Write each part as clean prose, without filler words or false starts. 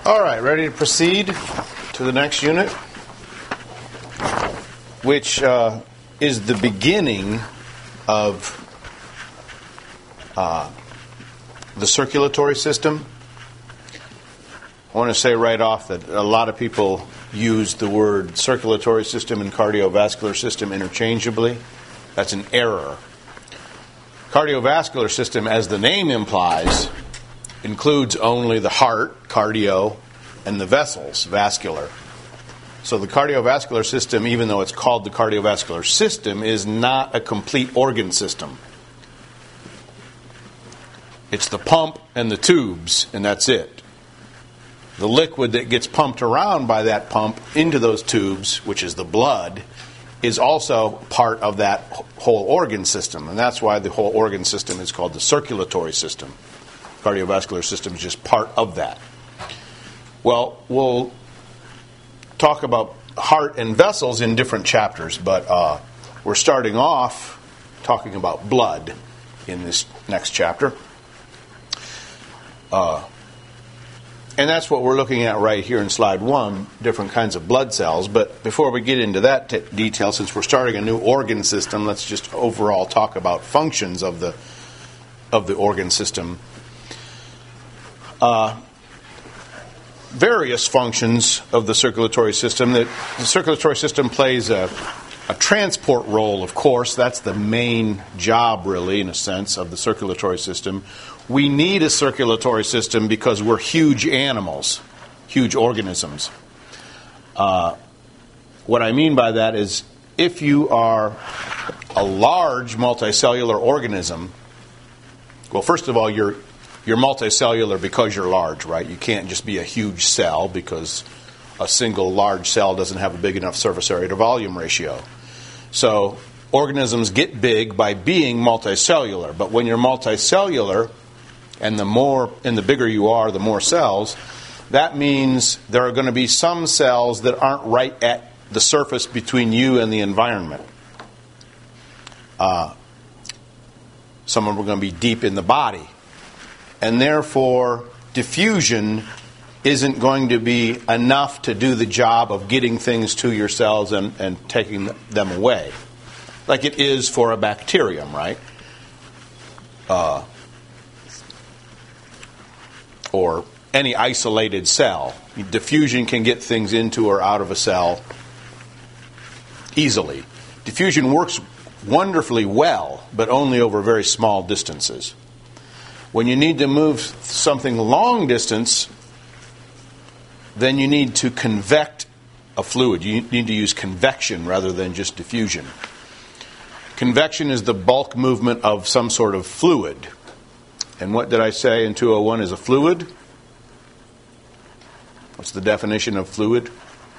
All right, ready to proceed to the next unit, which is the beginning of the circulatory system. I want to say right off that a lot of people use the word circulatory system and cardiovascular system interchangeably. That's an error. Cardiovascular system, as the name implies, includes only the heart, cardio, and the vessels, vascular. So the cardiovascular system, even though it's called the cardiovascular system, is not a complete organ system. It's the pump and the tubes, and that's it. The liquid that gets pumped around by that pump into those tubes, which is the blood, is also part of that whole organ system. And that's why the whole organ system is called the circulatory system. Cardiovascular system is just part of that. Well, we'll talk about heart and vessels in different chapters, but we're starting off talking about blood in this next chapter. And that's what we're looking at right here in slide 1, different kinds of blood cells. But before we get into that detail, since we're starting a new organ system, let's just overall talk about functions of the organ system. Various functions of the circulatory system. The circulatory system plays a transport role, of course. That's the main job, really, in a sense, of the circulatory system. We need a circulatory system because we're huge animals, huge organisms. What I mean by that is if you are a large multicellular organism, well, first of all, you're multicellular because you're large, right? You can't just be a huge cell because a single large cell doesn't have a big enough surface area to volume ratio. So organisms get big by being multicellular. But when you're multicellular, and the bigger you are, the more cells, that means there are going to be some cells that aren't right at the surface between you and the environment. Some of them are going to be deep in the body. And therefore, diffusion isn't going to be enough to do the job of getting things to your cells and taking them away. Like it is for a bacterium, right? Or any isolated cell. Diffusion can get things into or out of a cell easily. Diffusion works wonderfully well, but only over very small distances. When you need to move something long distance, then you need to convect a fluid. You need to use convection rather than just diffusion. Convection is the bulk movement of some sort of fluid. And what did I say in 201 is a fluid? What's the definition of fluid?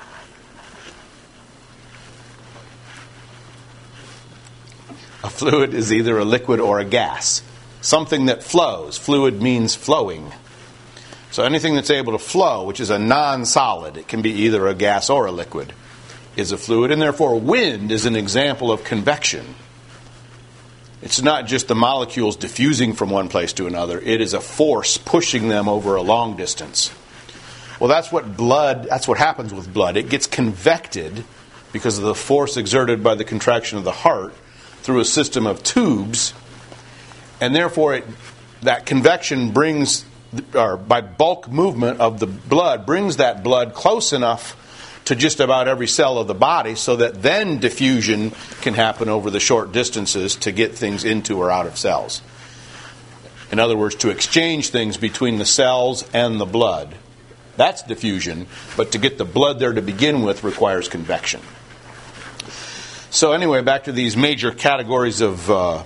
A fluid is either a liquid or a gas. Something that flows. Fluid means flowing. So anything that's able to flow, which is a non-solid, it can be either a gas or a liquid, is a fluid. And therefore wind is an example of convection. It's not just the molecules diffusing from one place to another. It is a force pushing them over a long distance. Well, that's what happens with blood. It gets convected because of the force exerted by the contraction of the heart through a system of tubes. And therefore, that convection by bulk movement of the blood, brings that blood close enough to just about every cell of the body so that then diffusion can happen over the short distances to get things into or out of cells. In other words, to exchange things between the cells and the blood. That's diffusion, but to get the blood there to begin with requires convection. So anyway, back to these major categories of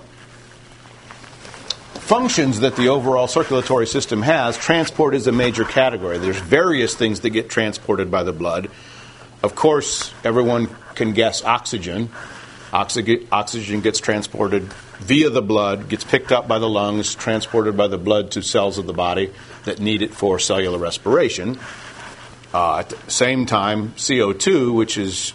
functions that the overall circulatory system has. Transport is a major category. There's various things that get transported by the blood. Of course, everyone can guess oxygen. Oxygen gets transported via the blood, gets picked up by the lungs, transported by the blood to cells of the body that need it for cellular respiration. At the same time, CO2, which is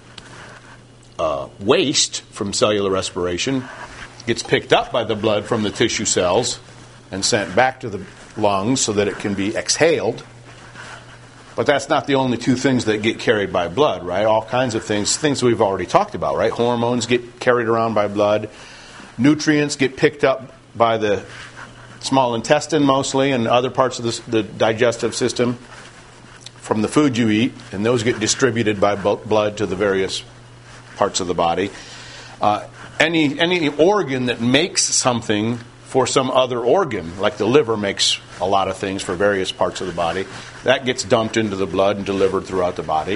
waste from cellular respiration, gets picked up by the blood from the tissue cells and sent back to the lungs so that it can be exhaled. But that's not the only two things that get carried by blood, right? All kinds of things we've already talked about, right? Hormones get carried around by blood. Nutrients get picked up by the small intestine mostly and other parts of the digestive system from the food you eat, and those get distributed by blood to the various parts of the body. Any organ that makes something for some other organ, like the liver makes a lot of things for various parts of the body, that gets dumped into the blood and delivered throughout the body.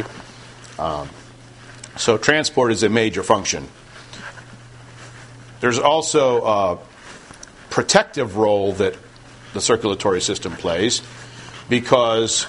So transport is a major function. There's also a protective role that the circulatory system plays, because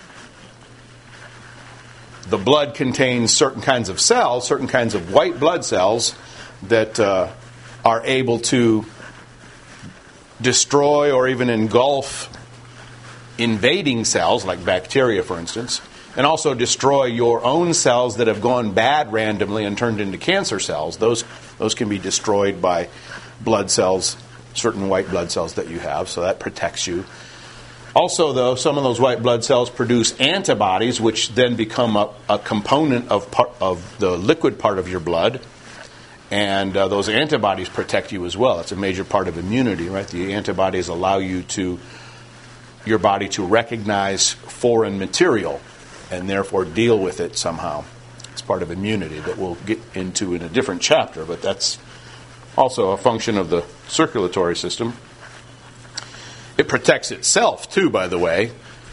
the blood contains certain kinds of cells, certain kinds of white blood cells that are able to destroy or even engulf invading cells, like bacteria, for instance, and also destroy your own cells that have gone bad randomly and turned into cancer cells. Those can be destroyed by blood cells, certain white blood cells that you have, so that protects you. Also, though, some of those white blood cells produce antibodies, which then become a component of the liquid part of your blood. And those antibodies protect you as well. It's a major part of immunity, right? The antibodies allow your body to recognize foreign material and therefore deal with it somehow. It's part of immunity that we'll get into in a different chapter, but that's also a function of the circulatory system. It protects itself, too, by the way.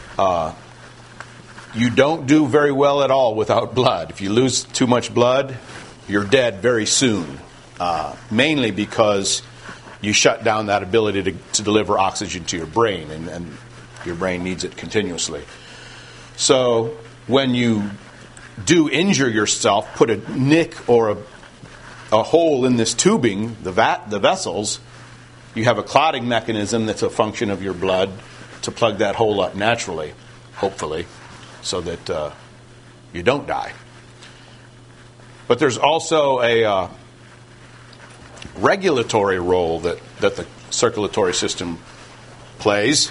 You don't do very well at all without blood. If you lose too much blood, you're dead very soon, mainly because you shut down that ability to deliver oxygen to your brain, and your brain needs it continuously. So when you do injure yourself, put a nick or a hole in this tubing, the vessels, you have a clotting mechanism that's a function of your blood to plug that hole up naturally, hopefully, so that you don't die. But there's also a regulatory role that the circulatory system plays.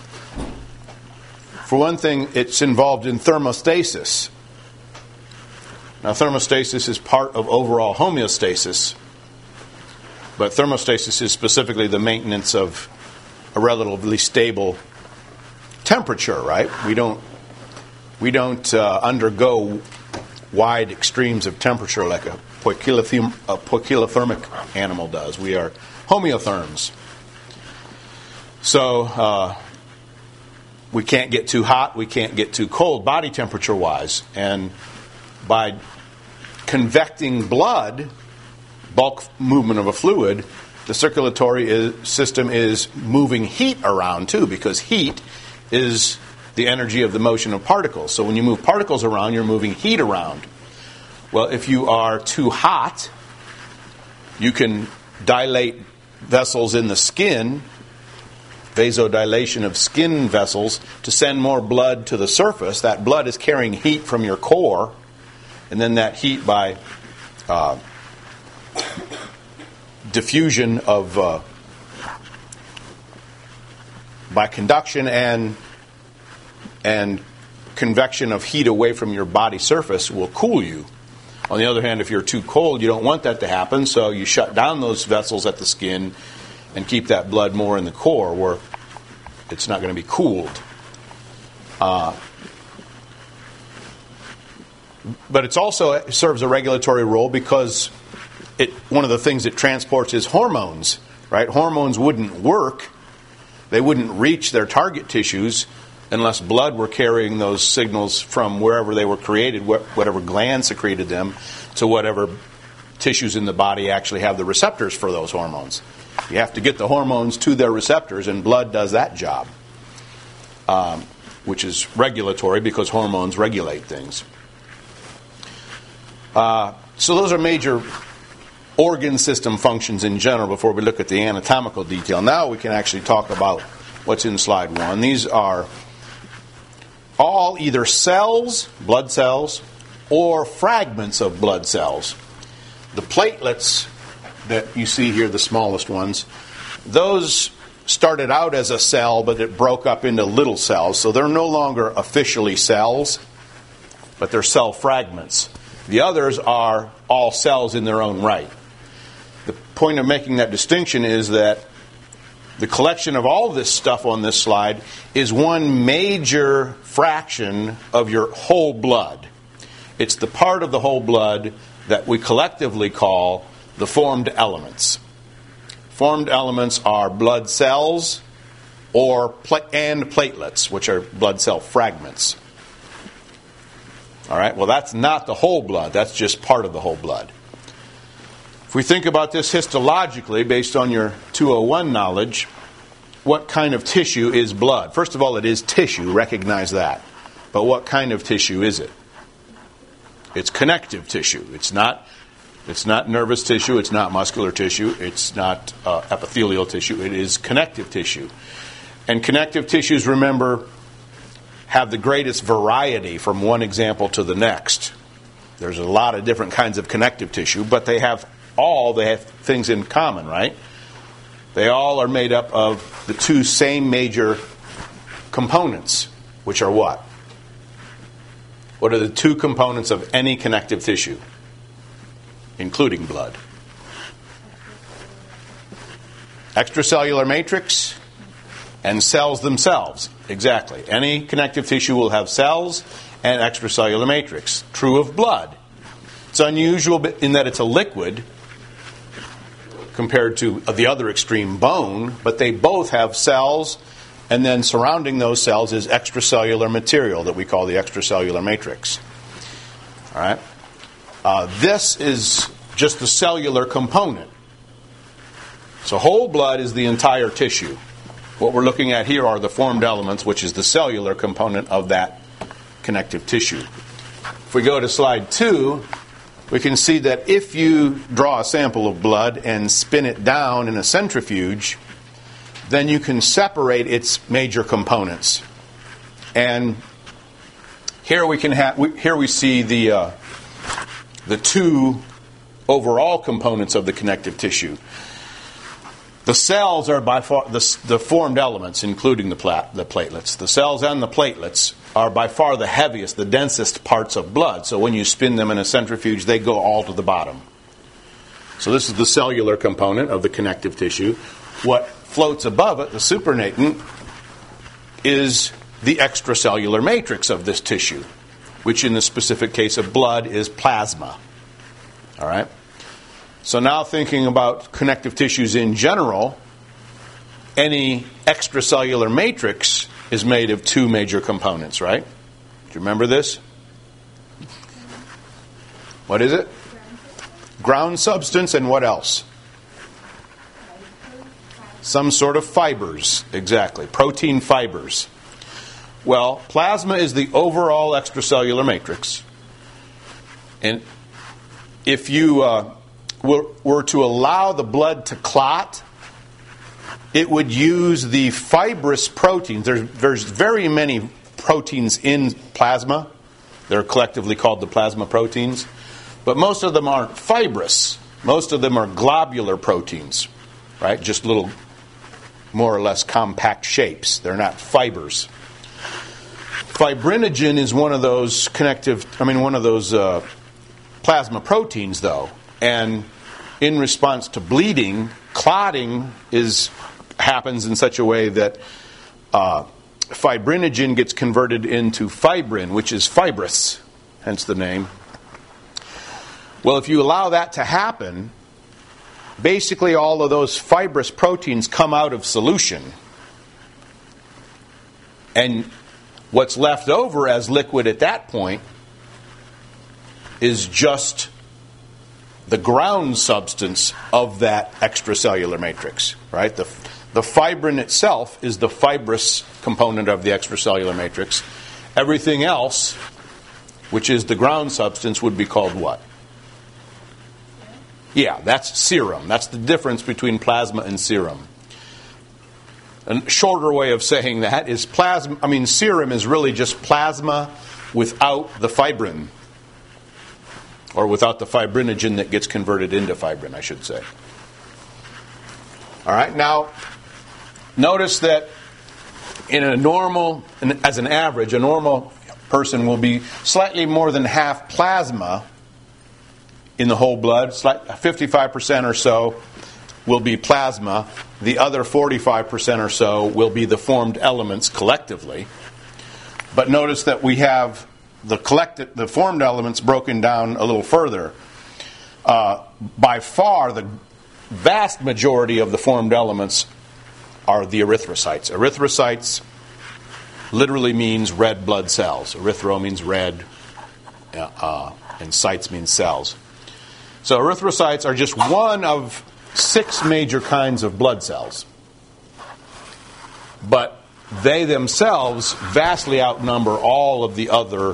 For one thing, it's involved in thermostasis. Now, thermostasis is part of overall homeostasis, but thermostasis is specifically the maintenance of a relatively stable temperature, right? We don't undergo wide extremes of temperature like a poikilothermic animal does. We are homeotherms. So we can't get too hot, we can't get too cold body temperature-wise. And by convecting blood, bulk movement of a fluid, the circulatory system is moving heat around too, because heat is the energy of the motion of particles. So when you move particles around, you're moving heat around. Well, if you are too hot, you can dilate vessels in the skin, vasodilation of skin vessels, to send more blood to the surface. That blood is carrying heat from your core, and then that heat by diffusion of by conduction and convection of heat away from your body surface will cool you. On the other hand, if you're too cold, you don't want that to happen, so you shut down those vessels at the skin and keep that blood more in the core where it's not going to be cooled. But it also serves a regulatory role because one of the things it transports is hormones, right? Hormones wouldn't work, they wouldn't reach their target tissues unless blood were carrying those signals from wherever they were created, whatever gland secreted them, to whatever tissues in the body actually have the receptors for those hormones. You have to get the hormones to their receptors, and blood does that job, which is regulatory because hormones regulate things. So those are major organ system functions in general before we look at the anatomical detail. Now we can actually talk about what's in slide 1. These are all either cells, blood cells, or fragments of blood cells. The platelets that you see here, the smallest ones, those started out as a cell, but it broke up into little cells. So they're no longer officially cells, but they're cell fragments. The others are all cells in their own right. The point of making that distinction is that the collection of all this stuff on this slide is one major fraction of your whole blood. It's the part of the whole blood that we collectively call the formed elements. Formed elements are blood cells and platelets, which are blood cell fragments. All right, well, that's not the whole blood. That's just part of the whole blood. If we think about this histologically, based on your 201 knowledge, what kind of tissue is blood? First of all, it is tissue. Recognize that. But what kind of tissue is it? It's connective tissue. It's not nervous tissue. It's not muscular tissue. It's not epithelial tissue. It is connective tissue. And connective tissues, remember, have the greatest variety from one example to the next. There's a lot of different kinds of connective tissue, but they have things in common, right? They all are made up of the two same major components, which are what? What are the two components of any connective tissue, including blood? Extracellular matrix and cells themselves. Exactly. Any connective tissue will have cells and extracellular matrix. True of blood. It's unusual in that it's a liquid compared to the other extreme, bone, but they both have cells, and then surrounding those cells is extracellular material that we call the extracellular matrix. All right? This is just the cellular component. So whole blood is the entire tissue. What we're looking at here are the formed elements, which is the cellular component of that connective tissue. If we go to slide 2, we can see that if you draw a sample of blood and spin it down in a centrifuge, then you can separate its major components. And here we see the two overall components of the connective tissue. The cells are by far the formed elements, including the platelets. The cells and the platelets are by far the heaviest, the densest parts of blood. So when you spin them in a centrifuge, they go all to the bottom. So this is the cellular component of the connective tissue. What floats above it, the supernatant, is the extracellular matrix of this tissue, which in the specific case of blood is plasma. All right? So now thinking about connective tissues in general, any extracellular matrix is made of two major components, right? Do you remember this? What is it? Ground substance and what else? Some sort of fibers, exactly. Protein fibers. Well, plasma is the overall extracellular matrix. And if you were to allow the blood to clot, it would use the fibrous proteins. There's very many proteins in plasma. They're collectively called the plasma proteins. But most of them aren't fibrous. Most of them are globular proteins, right? Just little, more or less compact shapes. They're not fibers. Fibrinogen is one of those plasma proteins, though. And in response to bleeding, clotting happens in such a way that fibrinogen gets converted into fibrin, which is fibrous, hence the name. Well, if you allow that to happen, basically all of those fibrous proteins come out of solution. And what's left over as liquid at that point is just the ground substance of that extracellular matrix, right? The fibrin itself is the fibrous component of the extracellular matrix. Everything else, which is the ground substance, would be called what? Yeah, that's serum. That's the difference between plasma and serum. A shorter way of saying that is serum is really just plasma without the fibrin. Or without the fibrinogen that gets converted into fibrin, I should say. All right, now, notice that as an average, a normal person will be slightly more than half plasma in the whole blood. 55% or so will be plasma. The other 45% or so will be the formed elements collectively. But notice that we have the formed elements broken down a little further. By far, the vast majority of the formed elements are the erythrocytes. Erythrocytes literally means red blood cells. Erythro means red, and cytes means cells. So erythrocytes are just one of 6 major kinds of blood cells. But they themselves vastly outnumber all of the other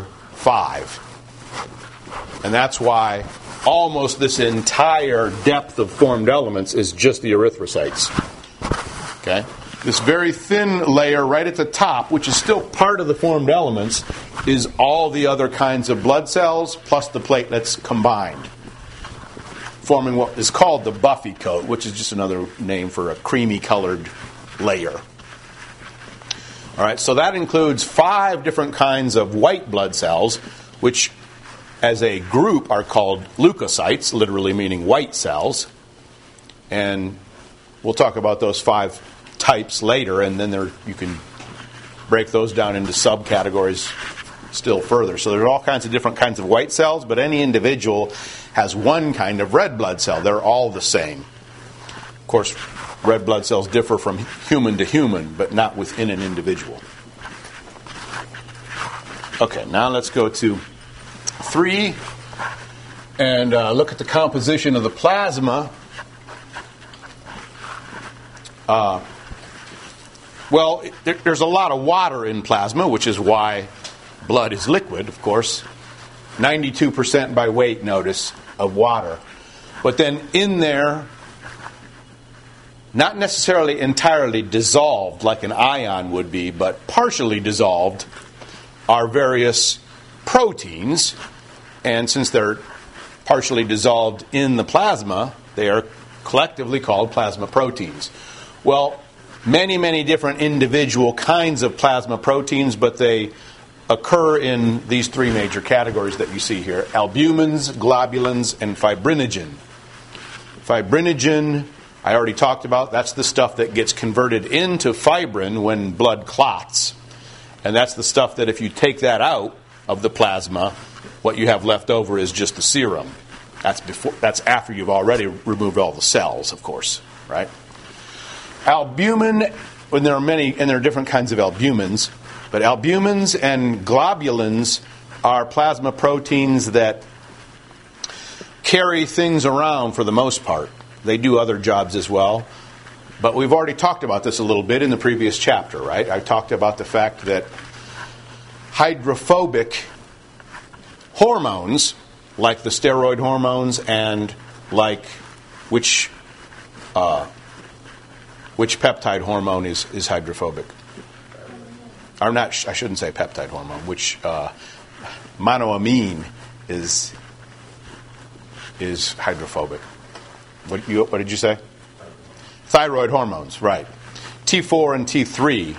5. And that's why almost this entire depth of formed elements is just the erythrocytes. Okay? This very thin layer right at the top, which is still part of the formed elements, is all the other kinds of blood cells plus the platelets combined, forming what is called the buffy coat, which is just another name for a creamy-colored layer. All right, so that includes 5 different kinds of white blood cells, which as a group are called leukocytes, literally meaning white cells. And we'll talk about those 5 types later, and then you can break those down into subcategories still further. So there's all kinds of different kinds of white cells, but any individual has one kind of red blood cell. They're all the same. Of course, red blood cells differ from human to human, but not within an individual. Okay, now let's go to 3 and look at the composition of the plasma. There's a lot of water in plasma, which is why blood is liquid, of course. 92% by weight, notice, of water. But then in there, not necessarily entirely dissolved like an ion would be, but partially dissolved, are various proteins. And since they're partially dissolved in the plasma, they are collectively called plasma proteins. Well, many, many different individual kinds of plasma proteins, but they occur in these 3 major categories that you see here: albumins, globulins, and fibrinogen. Fibrinogen, I already talked about. That's the stuff that gets converted into fibrin when blood clots. And that's the stuff that if you take that out of the plasma, what you have left over is just the serum. That's after you've already removed all the cells, of course, right? Albumin, and there are different kinds of albumins, but albumins and globulins are plasma proteins that carry things around for the most part. They do other jobs as well. But we've already talked about this a little bit in the previous chapter, right? I talked about the fact that hydrophobic hormones, like the steroid hormones and like which peptide hormone is hydrophobic? Or not, I shouldn't say peptide hormone. Which monoamine is hydrophobic? What did you say? Thyroid hormones, right. T4 and T3,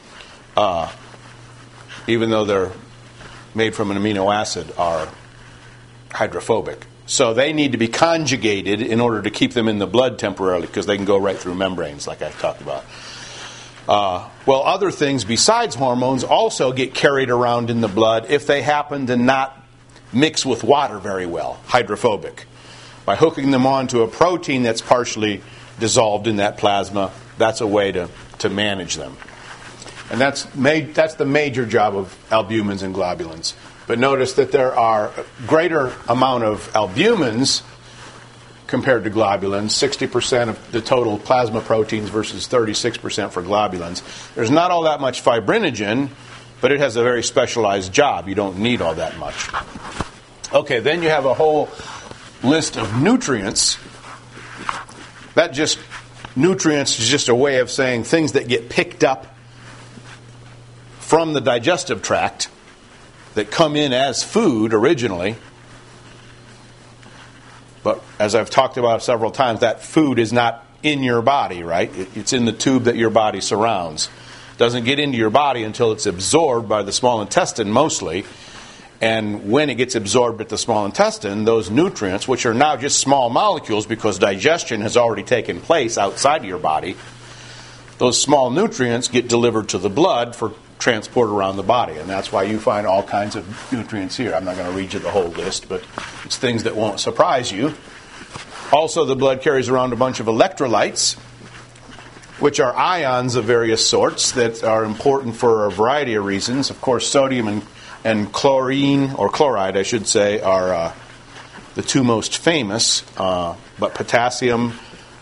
even though they're made from an amino acid, are hydrophobic. So they need to be conjugated in order to keep them in the blood temporarily, because they can go right through membranes, like I talked about. Other things besides hormones also get carried around in the blood if they happen to not mix with water very well, hydrophobic. By hooking them onto a protein that's partially dissolved in that plasma, that's a way to manage them. And that's the major job of albumins and globulins. But notice that there are a greater amount of albumins compared to globulins, 60% of the total plasma proteins versus 36% for globulins. There's not all that much fibrinogen, but it has a very specialized job. You don't need all that much. Okay, then you have a whole list of nutrients. Nutrients is just a way of saying things that get picked up from the digestive tract that come in as food originally. But as I've talked about several times, that food is not in your body, right? It's in the tube that your body surrounds. It doesn't get into your body until it's absorbed by the small intestine mostly. And when it gets absorbed at the small intestine, those nutrients, which are now just small molecules because digestion has already taken place outside of your body, those small nutrients get delivered to the blood for transport around the body. And that's why you find all kinds of nutrients here. I'm not going to read you the whole list, but it's things that won't surprise you. Also, the blood carries around a bunch of electrolytes, which are ions of various sorts that are important for a variety of reasons. Of course, sodium and chlorine, or chloride, I should say, are the two most famous. But potassium,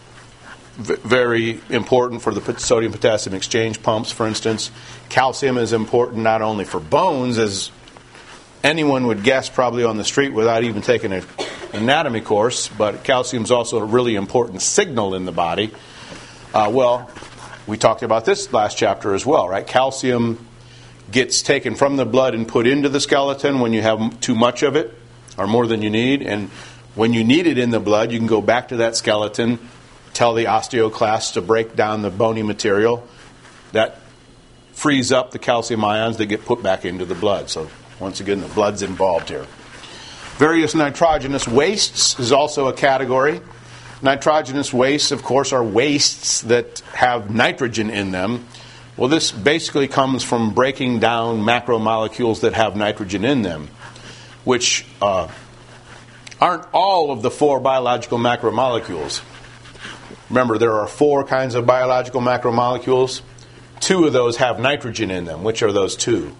very important for the sodium-potassium exchange pumps, for instance. Calcium is important not only for bones, as anyone would guess probably on the street without even taking an anatomy course, but calcium is also a really important signal in the body. Well, we talked about this last chapter as well, right? Calcium gets taken from the blood and put into the skeleton when you have too much of it or more than you need. And when you need it in the blood, you can go back to that skeleton, tell the osteoclasts to break down the bony material. That frees up the calcium ions that get put back into the blood. So once again, the blood's involved here. Various nitrogenous wastes is also a category. Nitrogenous wastes, of course, are wastes that have nitrogen in them. Well, this basically comes from breaking down macromolecules that have nitrogen in them, which aren't all of the 4 biological macromolecules. Remember, there are 4 kinds of biological macromolecules. 2 of those have nitrogen in them. Which are those 2?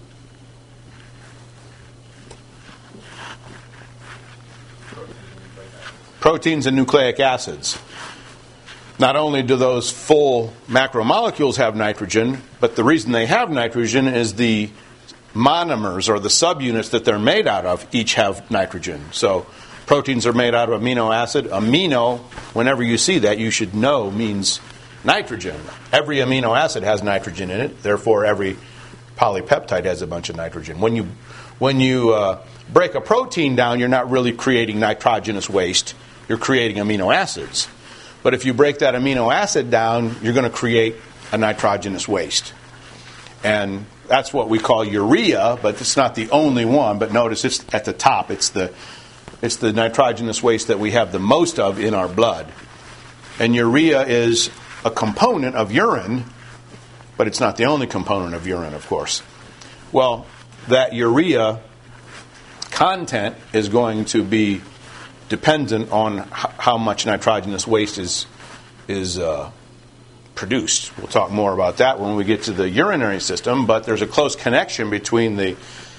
Proteins and nucleic acids. Not only do those full macromolecules have nitrogen, but the reason they have nitrogen is the monomers, or the subunits that they're made out of, each have nitrogen. So proteins are made out of amino acid. Amino, whenever you see that, you should know means nitrogen. Every amino acid has nitrogen in it. Therefore, every polypeptide has a bunch of nitrogen. When you break a protein down, you're not really creating nitrogenous waste. You're creating amino acids. But if you break that amino acid down, you're going to create a nitrogenous waste. And that's what we call urea, but it's not the only one. But notice it's at the top. It's the nitrogenous waste that we have the most of in our blood. And urea is a component of urine, but it's not the only component of urine, of course. Well, that urea content is going to be dependent on how much nitrogenous waste is produced. We'll talk more about that when we get to the urinary system, but there's a close connection between the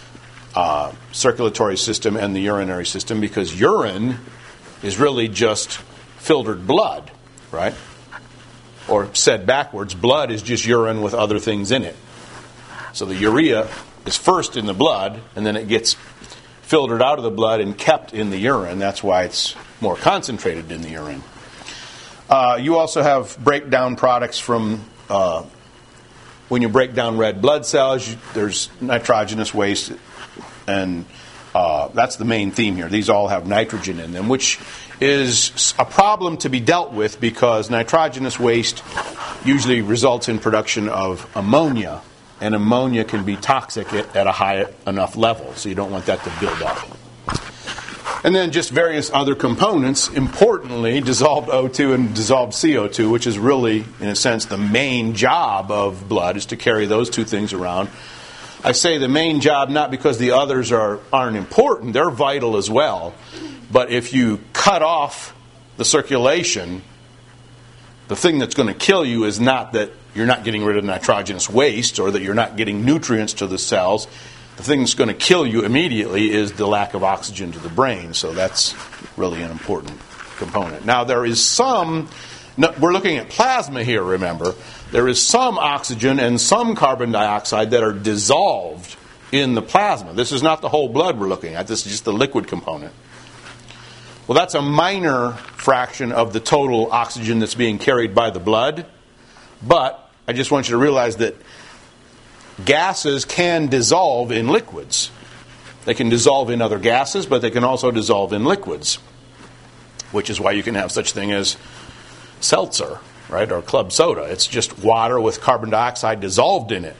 circulatory system and the urinary system, because urine is really just filtered blood, right? Or said backwards, blood is just urine with other things in it. So the urea is first in the blood, and then it gets filtered out of the blood and kept in the urine. That's why it's more concentrated in the urine. You also have breakdown products from when you break down red blood cells. There's nitrogenous waste, and that's the main theme here. These all have nitrogen in them, which is a problem to be dealt with because nitrogenous waste usually results in production of ammonia. And ammonia can be toxic at a high enough level, so you don't want that to build up. And then just various other components, importantly, dissolved O2 and dissolved CO2, which is really, in a sense, the main job of blood, is to carry those two things around. I say the main job not because the others aren't important, they're vital as well. But if you cut off the circulation, the thing that's going to kill you is not that you're not getting rid of nitrogenous waste or that you're not getting nutrients to the cells. The thing that's going to kill you immediately is the lack of oxygen to the brain. So that's really an important component. Now, there is some, we're looking at plasma here, remember. There is some oxygen and some carbon dioxide that are dissolved in the plasma. This is not the whole blood we're looking at. This is just the liquid component. Well, that's a minor fraction of the total oxygen that's being carried by the blood. But I just want you to realize that gases can dissolve in liquids. They can dissolve in other gases, but they can also dissolve in liquids, which is why you can have such thing as seltzer, right, or club soda. It's just water with carbon dioxide dissolved in it.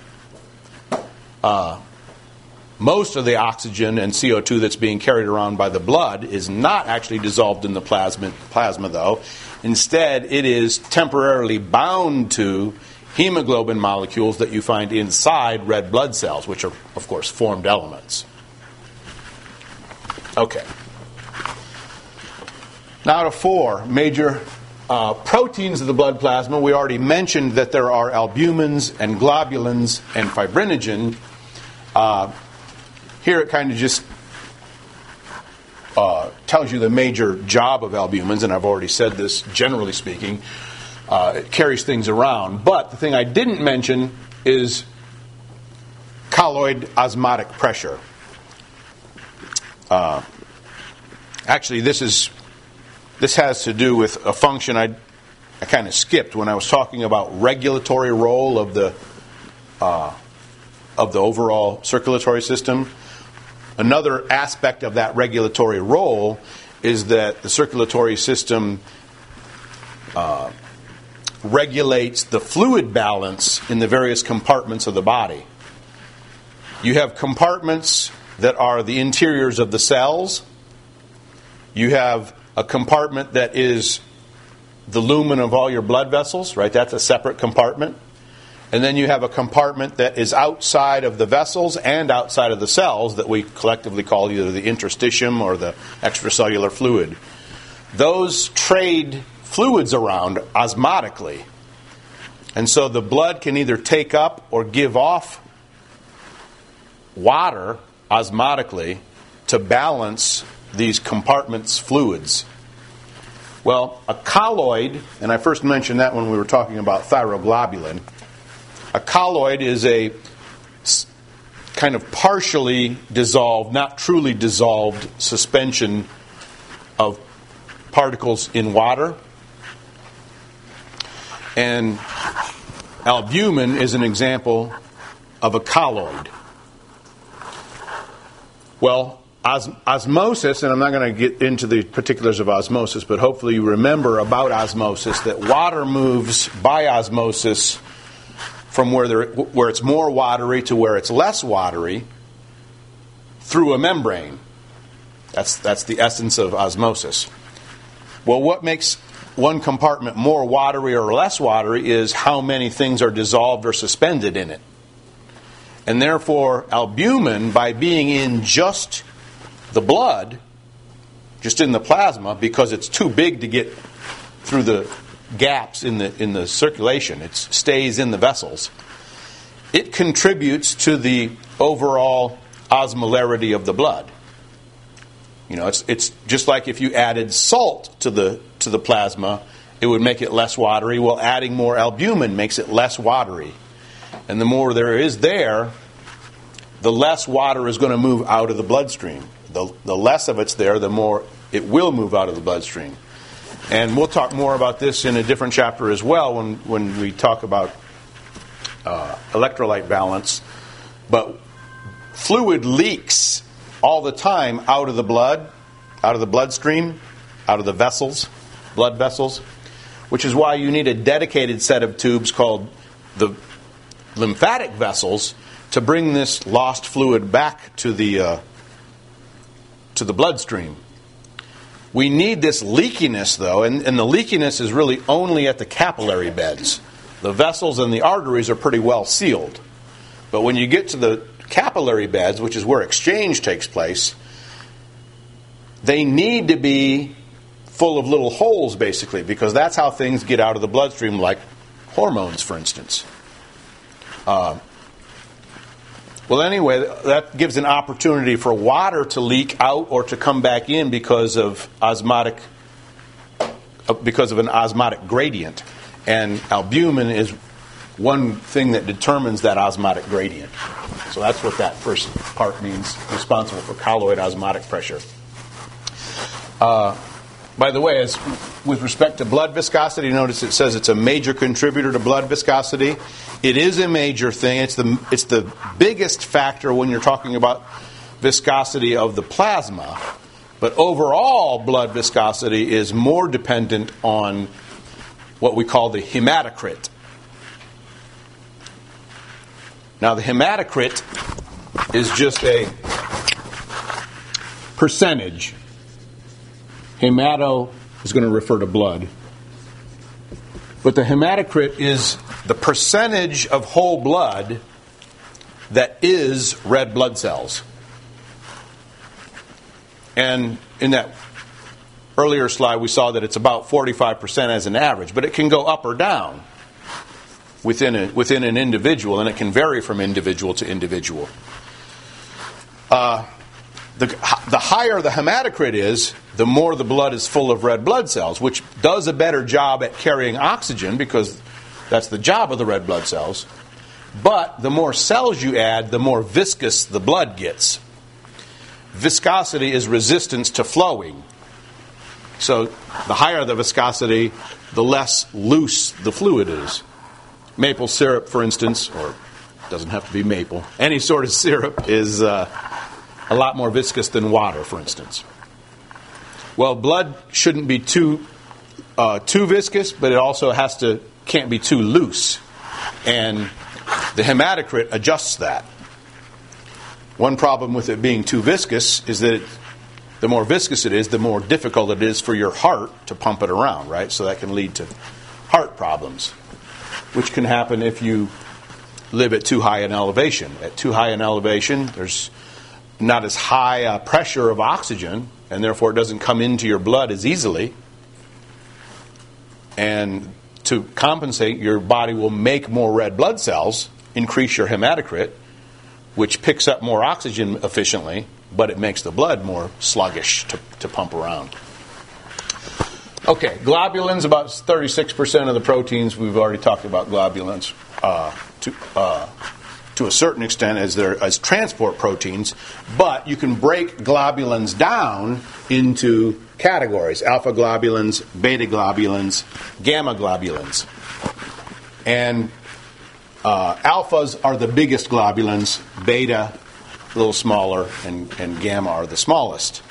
Most of the oxygen and CO2 that's being carried around by the blood is not actually dissolved in the plasma, though. Instead, it is temporarily bound to hemoglobin molecules that you find inside red blood cells, which are, of course, formed elements. Okay. Now to 4 major proteins of the blood plasma. We already mentioned that there are albumins and globulins and fibrinogen. Here it kind of just tells you the major job of albumins, and I've already said this generally speaking. It carries things around. But the thing I didn't mention is colloid osmotic pressure. Actually, this has to do with a function I kind of skipped when I was talking about regulatory role of the overall circulatory system. Another aspect of that regulatory role is that the circulatory system regulates the fluid balance in the various compartments of the body. You have compartments that are the interiors of the cells. You have a compartment that is the lumen of all your blood vessels, right? That's a separate compartment. And then you have a compartment that is outside of the vessels and outside of the cells that we collectively call either the interstitium or the extracellular fluid. Those trade fluids around osmotically. And so the blood can either take up or give off water osmotically to balance these compartments' fluids. Well, a colloid, and I first mentioned that when we were talking about thyroglobulin, a colloid is a kind of partially dissolved, not truly dissolved suspension of particles in water. And albumin is an example of a colloid. Well, osmosis, and I'm not going to get into the particulars of osmosis, but hopefully you remember about osmosis that water moves by osmosis from where it's more watery to where it's less watery through a membrane. That's the essence of osmosis. Well, what makes one compartment more watery or less watery is how many things are dissolved or suspended in it. And therefore, albumin, by being in just the blood, just in the plasma, because it's too big to get through the gaps in the circulation, it stays in the vessels, it contributes to the overall osmolarity of the blood. You know, it's just like if you added salt to the plasma, it would make it less watery. Well, adding more albumin makes it less watery. And the more there is there, the less water is going to move out of the bloodstream. The less of it's there, the more it will move out of the bloodstream. And we'll talk more about this in a different chapter as well when we talk about electrolyte balance. But fluid leaks all the time out of the blood, out of the bloodstream, out of the vessels, blood vessels, which is why you need a dedicated set of tubes called the lymphatic vessels to bring this lost fluid back to the bloodstream. We need this leakiness, though, and the leakiness is really only at the capillary beds. The vessels and the arteries are pretty well sealed. But when you get to the capillary beds, which is where exchange takes place, they need to be full of little holes, basically, because that's how things get out of the bloodstream, like hormones, for instance. Well, anyway, that gives an opportunity for water to leak out or to come back in because of an osmotic gradient. And albumin is one thing that determines that osmotic gradient. So that's what that first part means, responsible for colloid osmotic pressure. By the way, with respect to blood viscosity, notice it says it's a major contributor to blood viscosity. It is a major thing. It's the biggest factor when you're talking about viscosity of the plasma. But overall, blood viscosity is more dependent on what we call the hematocrit. Now, the hematocrit is just a percentage. Hemato is going to refer to blood. But the hematocrit is the percentage of whole blood that is red blood cells. And in that earlier slide, we saw that it's about 45% as an average, but it can go up or down within an individual, and it can vary from individual to individual. The higher the hematocrit is, the more the blood is full of red blood cells, which does a better job at carrying oxygen because that's the job of the red blood cells. But the more cells you add, the more viscous the blood gets. Viscosity is resistance to flowing. So the higher the viscosity, the less loose the fluid is. Maple syrup, for instance, or it doesn't have to be maple, any sort of syrup is a lot more viscous than water, for instance. Well, blood shouldn't be too viscous, but it also can't be too loose. And the hematocrit adjusts that. One problem with it being too viscous is that the more viscous it is, the more difficult it is for your heart to pump it around, right? So that can lead to heart problems, which can happen if you live at too high an elevation. At too high an elevation, there's not as high a pressure of oxygen, and therefore it doesn't come into your blood as easily. And to compensate, your body will make more red blood cells, increase your hematocrit, which picks up more oxygen efficiently, but it makes the blood more sluggish to pump around. Okay, globulins, about 36% of the proteins. We've already talked about globulins to a certain extent as transport proteins, but you can break globulins down into categories: alpha globulins, beta globulins, gamma globulins. And alphas are the biggest globulins, beta a little smaller, and gamma are the smallest.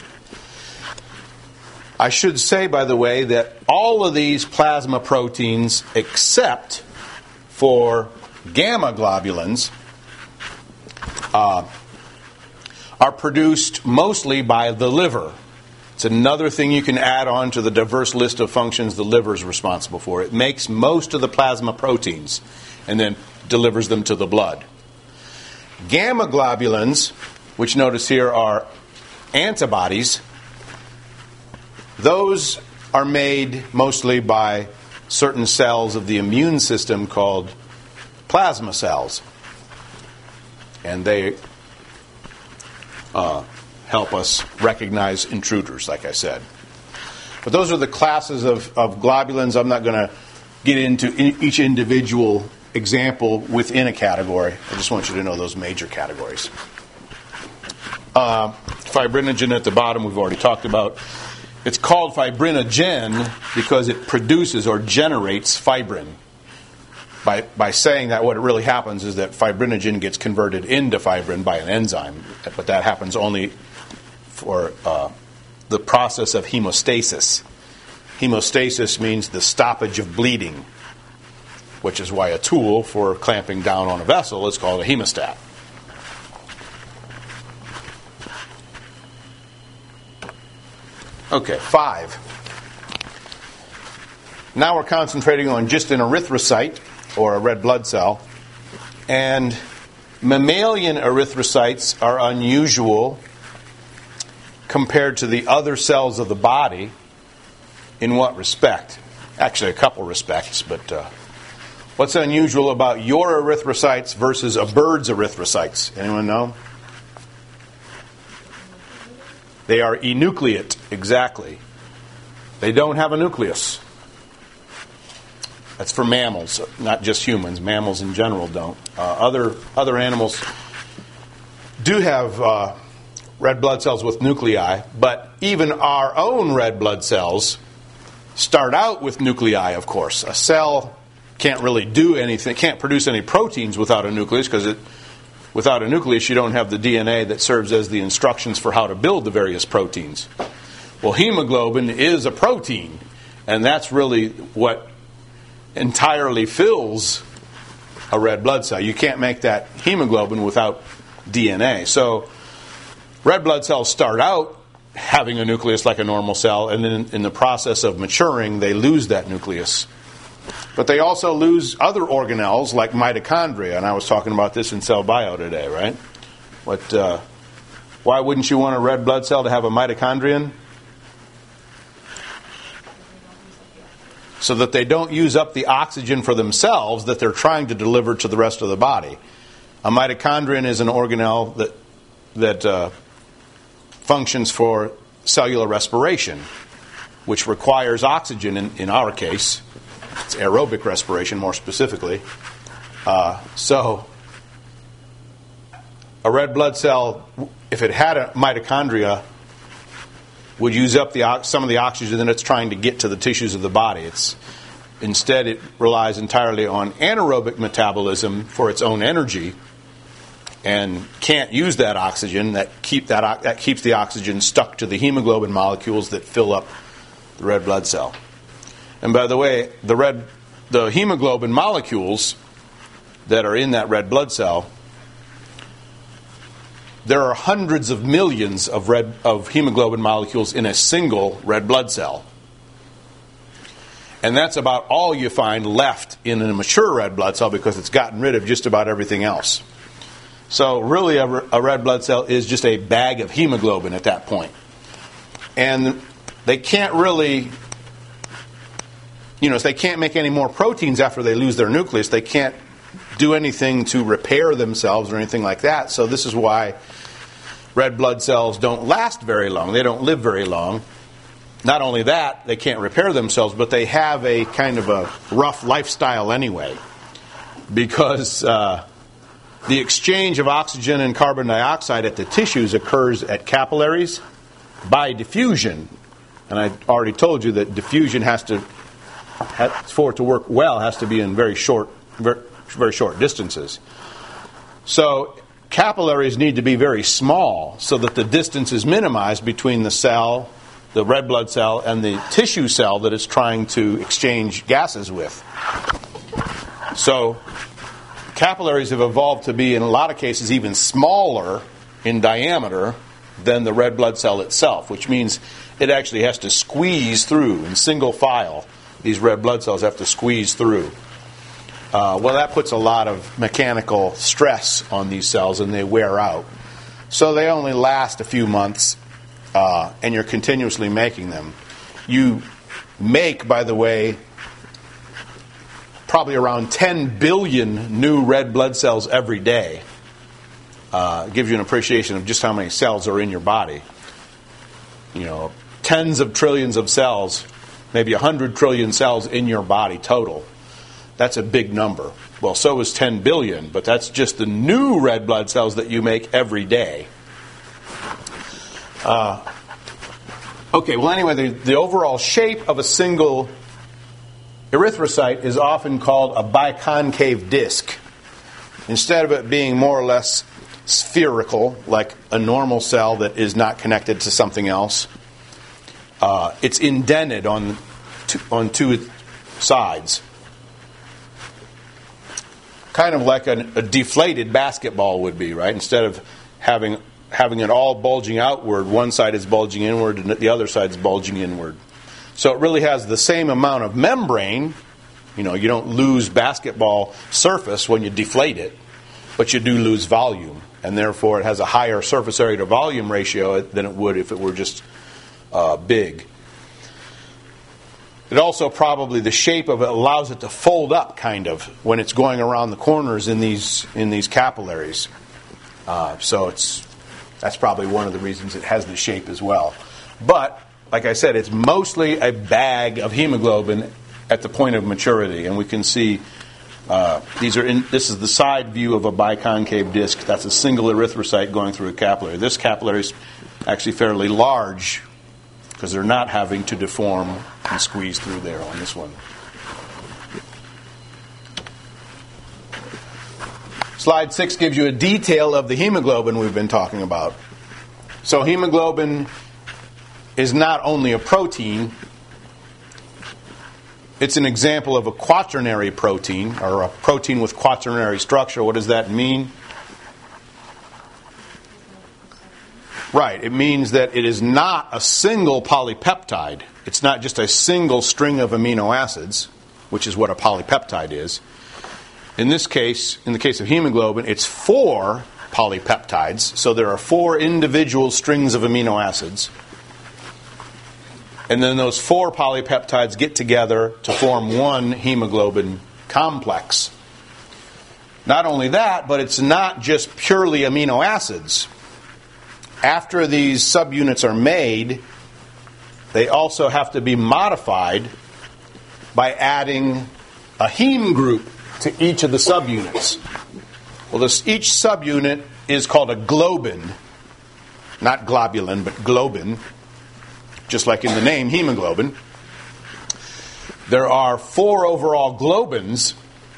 I should say, by the way, that all of these plasma proteins, except for gamma globulins, are produced mostly by the liver. It's another thing you can add on to the diverse list of functions the liver is responsible for. It makes most of the plasma proteins and then delivers them to the blood. Gamma globulins, which notice here are antibodies, those are made mostly by certain cells of the immune system called plasma cells. And they help us recognize intruders, like I said. But those are the classes of globulins. I'm not going to get into each individual example within a category. I just want you to know those major categories. Fibrinogen at the bottom we've already talked about. It's called fibrinogen because it produces or generates fibrin. By saying that, what really happens is that fibrinogen gets converted into fibrin by an enzyme, but that happens only for the process of hemostasis. Hemostasis means the stoppage of bleeding, which is why a tool for clamping down on a vessel is called a hemostat. Okay, 5. Now we're concentrating on just an erythrocyte, or a red blood cell. And mammalian erythrocytes are unusual compared to the other cells of the body. In what respect? Actually, a couple respects, but what's unusual about your erythrocytes versus a bird's erythrocytes? Anyone know? They are enucleate, exactly. They don't have a nucleus. That's for mammals, not just humans. Mammals in general don't. Other animals do have red blood cells with nuclei, but even our own red blood cells start out with nuclei, of course. A cell can't really do anything, can't produce any proteins without a nucleus, because without a nucleus you don't have the DNA that serves as the instructions for how to build the various proteins. Well, hemoglobin is a protein, and that's really what entirely fills a red blood cell. You can't make that hemoglobin without DNA. So red blood cells start out having a nucleus like a normal cell, and then in the process of maturing, they lose that nucleus. But they also lose other organelles like mitochondria, and I was talking about this in Cell Bio today, right? Why wouldn't you want a red blood cell to have a mitochondrion? So that they don't use up the oxygen for themselves that they're trying to deliver to the rest of the body. A mitochondrion is an organelle that functions for cellular respiration, which requires oxygen in our case. It's aerobic respiration, more specifically. So a red blood cell, if it had a mitochondria, would use up some of the oxygen that it's trying to get to the tissues of the body. Instead, it relies entirely on anaerobic metabolism for its own energy, and can't use that oxygen. That keeps the oxygen stuck to the hemoglobin molecules that fill up the red blood cell. And by the way, the hemoglobin molecules that are in that red blood cell, there are hundreds of millions of hemoglobin molecules in a single red blood cell. And that's about all you find left in a mature red blood cell because it's gotten rid of just about everything else. So really a red blood cell is just a bag of hemoglobin at that point. And they can't really, they can't make any more proteins after they lose their nucleus. They can't do anything to repair themselves or anything like that. So this is why red blood cells don't last very long. They don't live very long. Not only that, they can't repair themselves, but they have a kind of a rough lifestyle anyway. Because the exchange of oxygen and carbon dioxide at the tissues occurs at capillaries by diffusion. And I already told you that diffusion for it to work well, has to be in very short distances. So capillaries need to be very small so that the distance is minimized between the cell, the red blood cell, and the tissue cell that it's trying to exchange gases with. So capillaries have evolved to be, in a lot of cases, even smaller in diameter than the red blood cell itself, which means it actually has to squeeze through in single file. These red blood cells have to squeeze through. Well, that puts a lot of mechanical stress on these cells, and they wear out. So they only last a few months, and you're continuously making them. You make, by the way, probably around 10 billion new red blood cells every day. It gives you an appreciation of just how many cells are in your body. Tens of trillions of cells, maybe 100 trillion cells in your body total. That's a big number. Well, so is 10 billion, but that's just the new red blood cells that you make every day. Anyway, the overall shape of a single erythrocyte is often called a biconcave disc. Instead of it being more or less spherical, like a normal cell that is not connected to something else, it's indented on two sides. Kind of like a deflated basketball would be, right? Instead of having it all bulging outward, one side is bulging inward and the other side is bulging inward. So it really has the same amount of membrane. You don't lose basketball surface when you deflate it, but you do lose volume. And therefore it has a higher surface area to volume ratio than it would if it were just big. It also probably, the shape of it allows it to fold up kind of when it's going around the corners in these capillaries. So that's probably one of the reasons it has the shape as well. But, like I said, it's mostly a bag of hemoglobin at the point of maturity. And we can see this is the side view of a biconcave disc. That's a single erythrocyte going through a capillary. This capillary is actually fairly large because they're not having to deform and squeeze through there on this one. Slide 6 gives you a detail of the hemoglobin we've been talking about. So hemoglobin is not only a protein, It's an example of a quaternary protein, or a protein with quaternary structure. What does that mean? Right, it means that it is not a single polypeptide. It's not just a single string of amino acids, which is what a polypeptide is. In this case, in the case of hemoglobin, it's 4 polypeptides. So there are 4 individual strings of amino acids. And then those 4 polypeptides get together to form one hemoglobin complex. Not only that, but it's not just purely amino acids. After these subunits are made, they also have to be modified by adding a heme group to each of the subunits. Well, each subunit is called a globin, not globulin, but globin, just like in the name hemoglobin. There are 4 overall globins,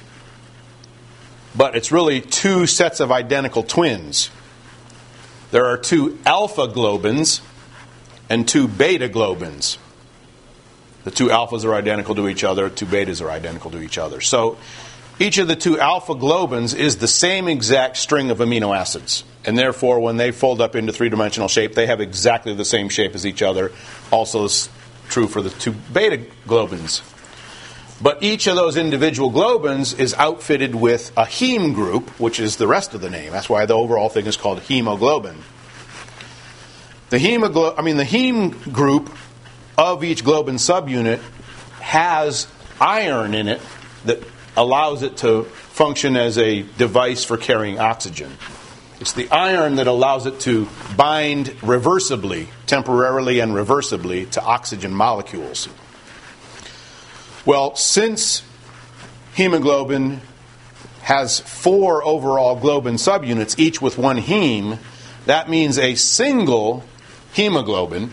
but it's really 2 sets of identical twins. There are 2 alpha globins and 2 beta globins. The 2 alphas are identical to each other, 2 betas are identical to each other. So each of the 2 alpha globins is the same exact string of amino acids. And therefore, when they fold up into 3-dimensional shape, they have exactly the same shape as each other. Also is true for the 2 beta globins. But each of those individual globins is outfitted with a heme group, which is the rest of the name. That's why the overall thing is called hemoglobin. The heme group of each globin subunit has iron in it that allows it to function as a device for carrying oxygen. It's the iron that allows it to bind reversibly, temporarily and reversibly, to oxygen molecules. Well, since hemoglobin has 4 overall globin subunits, each with 1 heme, that means a single hemoglobin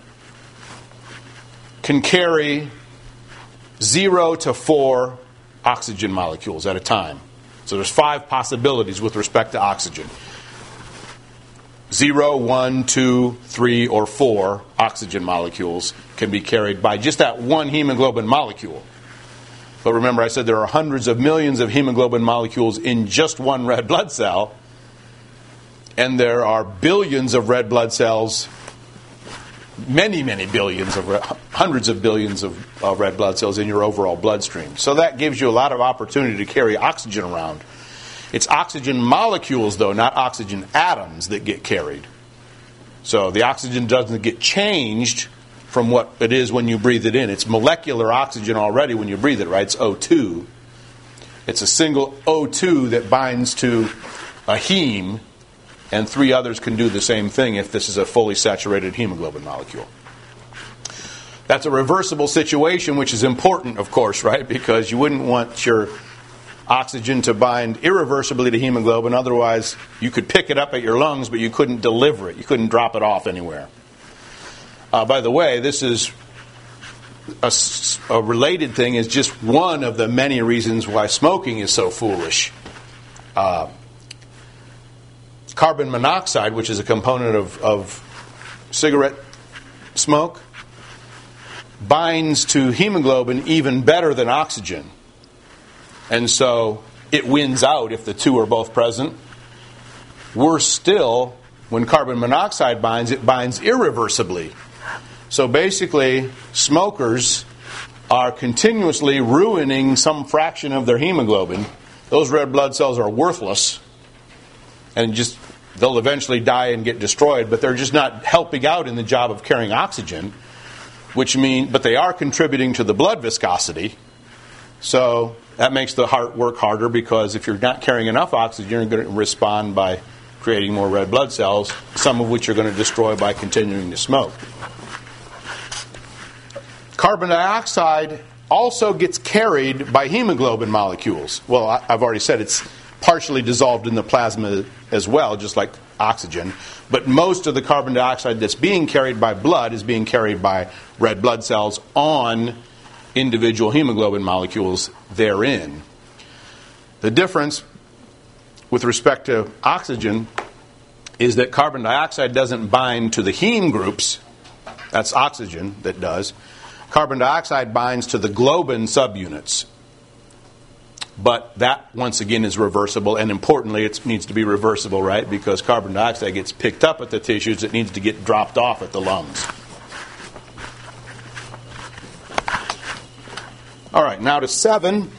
can carry 0 to 4 oxygen molecules at a time. So there's 5 possibilities with respect to oxygen. 0, 1, 2, 3, or 4 oxygen molecules can be carried by just that one hemoglobin molecule. But remember, I said there are hundreds of millions of hemoglobin molecules in just one red blood cell, and there are billions of red blood cells, many, many billions of hundreds of billions of red blood cells in your overall bloodstream. So that gives you a lot of opportunity to carry oxygen around. It's oxygen molecules, though, not oxygen atoms that get carried. So the oxygen doesn't get changed from what it is when you breathe it in. It's molecular oxygen already when you breathe it, right? It's O2. It's a single O2 that binds to a heme, and 3 others can do the same thing if this is a fully saturated hemoglobin molecule. That's a reversible situation, which is important, of course, right? Because you wouldn't want your oxygen to bind irreversibly to hemoglobin. Otherwise, you could pick it up at your lungs, but you couldn't deliver it. You couldn't drop it off anywhere. By the way, this is a related thing, is just one of the many reasons why smoking is so foolish. Carbon monoxide, which is a component of cigarette smoke, binds to hemoglobin even better than oxygen. And so it wins out if the 2 are both present. Worse still, when carbon monoxide binds, it binds irreversibly. So basically, smokers are continuously ruining some fraction of their hemoglobin. Those red blood cells are worthless, and they'll eventually die and get destroyed, but they're just not helping out in the job of carrying oxygen, but they are contributing to the blood viscosity. So that makes the heart work harder, because if you're not carrying enough oxygen, you're going to respond by creating more red blood cells, some of which you're going to destroy by continuing to smoke. Carbon dioxide also gets carried by hemoglobin molecules. Well, I've already said it's partially dissolved in the plasma as well, just like oxygen. But most of the carbon dioxide that's being carried by blood is being carried by red blood cells on individual hemoglobin molecules therein. The difference with respect to oxygen is that carbon dioxide doesn't bind to the heme groups. That's oxygen that does. Carbon dioxide binds to the globin subunits. But that, once again, is reversible, and importantly, it needs to be reversible, right? Because carbon dioxide gets picked up at the tissues, it needs to get dropped off at the lungs. All right, now to 7.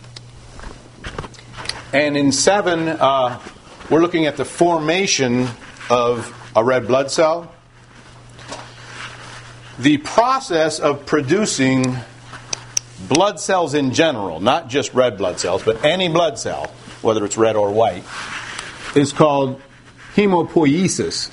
And in 7, we're looking at the formation of a red blood cell. The process of producing blood cells in general, not just red blood cells, but any blood cell, whether it's red or white, is called hemopoiesis.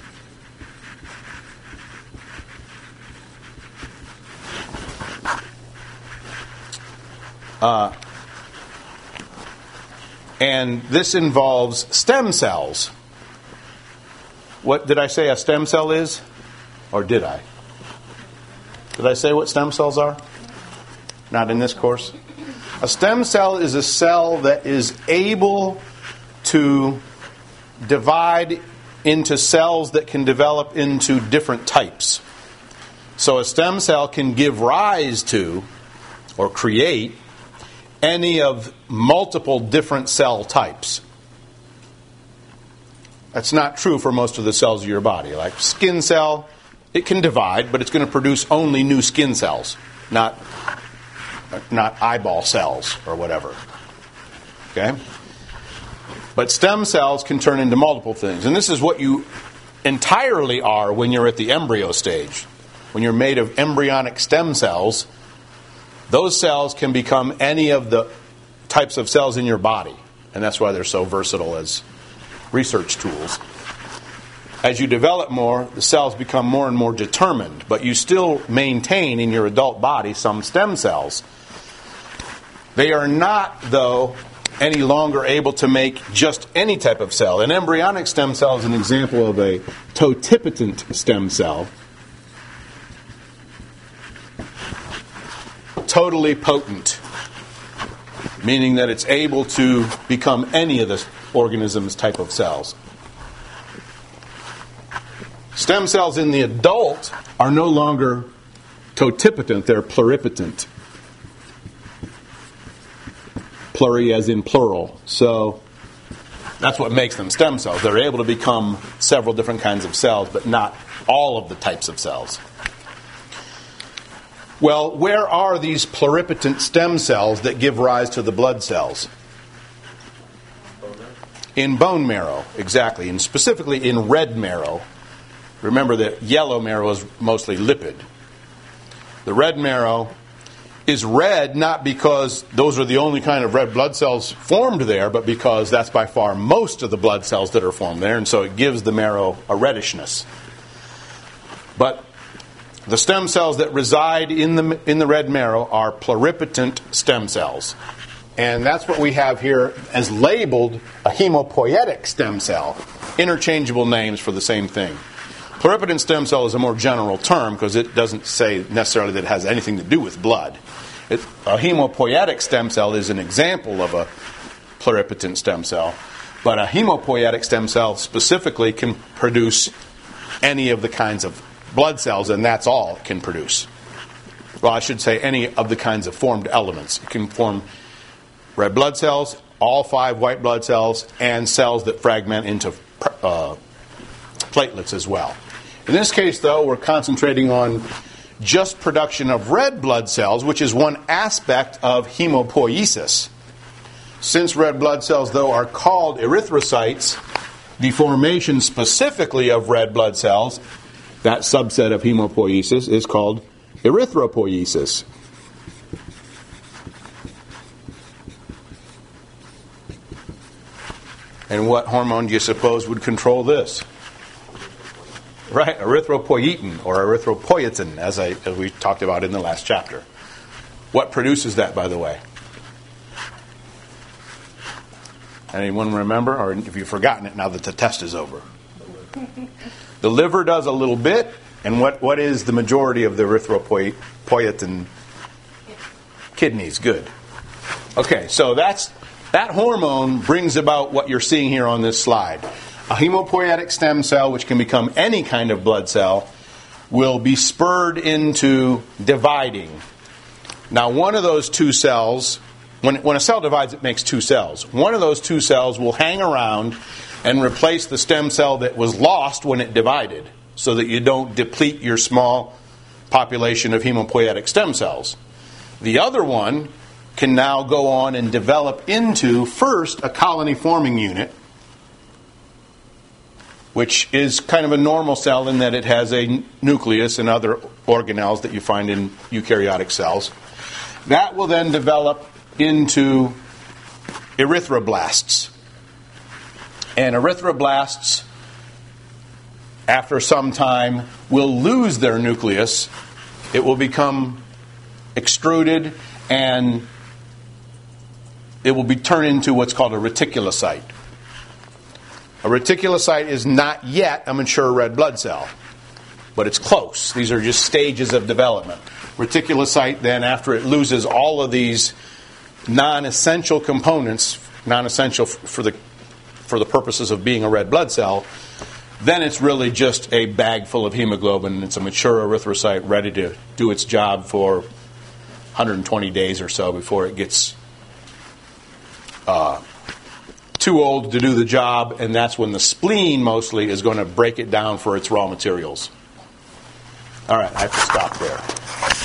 And this involves stem cells. What did I say a stem cell is? Or did I? Did I say what stem cells are? Not in this course. A stem cell is a cell that is able to divide into cells that can develop into different types. So a stem cell can give rise to or create any of multiple different cell types. That's not true for most of the cells of your body. Like skin cell, it can divide, but it's going to produce only new skin cells, not eyeball cells or whatever. Okay? But stem cells can turn into multiple things. And this is what you entirely are when you're at the embryo stage. When you're made of embryonic stem cells, those cells can become any of the types of cells in your body. And that's why they're so versatile as research tools. As you develop more, the cells become more and more determined, but you still maintain in your adult body some stem cells. They are not, though, any longer able to make just any type of cell. An embryonic stem cell is an example of a totipotent stem cell. Totally potent, meaning that it's able to become any of the organism's type of cells. Stem cells in the adult are no longer totipotent, they're pluripotent. Pluri as in plural. So that's what makes them stem cells. They're able to become several different kinds of cells, but not all of the types of cells. Well, where are these pluripotent stem cells that give rise to the blood cells? In bone marrow, exactly, and specifically in red marrow. Remember that yellow marrow is mostly lipid. The red marrow is red not because those are the only kind of red blood cells formed there, but because that's by far most of the blood cells that are formed there, and so it gives the marrow a reddishness. But the stem cells that reside in the red marrow are pluripotent stem cells. And that's what we have here as labeled a hemopoietic stem cell. Interchangeable names for the same thing. Pluripotent stem cell is a more general term because it doesn't say necessarily that it has anything to do with blood. A hemopoietic stem cell is an example of a pluripotent stem cell. But a hemopoietic stem cell specifically can produce any of the kinds of blood cells, and that's all it can produce. Well, I should say any of the kinds of formed elements. It can form red blood cells, all 5 white blood cells, and cells that fragment into platelets as well. In this case, though, we're concentrating on just production of red blood cells, which is one aspect of hemopoiesis. Since red blood cells, though, are called erythrocytes, the formation specifically of red blood cells, that subset of hemopoiesis, is called erythropoiesis. And what hormone do you suppose would control this? Right, erythropoietin or erythropoietin, as we talked about in the last chapter. What produces that, by the way? Anyone remember, or if you've forgotten it now that the test is over? The liver does a little bit, and what is the majority of the erythropoietin? Kidneys, good. Okay, so that hormone brings about what you're seeing here on this slide. A hemopoietic stem cell, which can become any kind of blood cell, will be spurred into dividing. Now, one of those two cells, when a cell divides, it makes two cells. One of those two cells will hang around and replace the stem cell that was lost when it divided, so that you don't deplete your small population of hematopoietic stem cells. The other one can now go on and develop into, first, a colony-forming unit, which is kind of a normal cell in that it has a nucleus and other organelles that you find in eukaryotic cells. That will then develop into erythroblasts. And erythroblasts, after some time, will lose their nucleus. It will become extruded, and it will be turned into what's called a reticulocyte. A reticulocyte is not yet a mature red blood cell, but it's close. These are just stages of development. Reticulocyte, then, after it loses all of these non-essential components, non-essential for the purposes of being a red blood cell, then it's really just a bag full of hemoglobin. It's a mature erythrocyte ready to do its job for 120 days or so before it gets too old to do the job, and that's when the spleen mostly is going to break it down for its raw materials. All right, I have to stop there.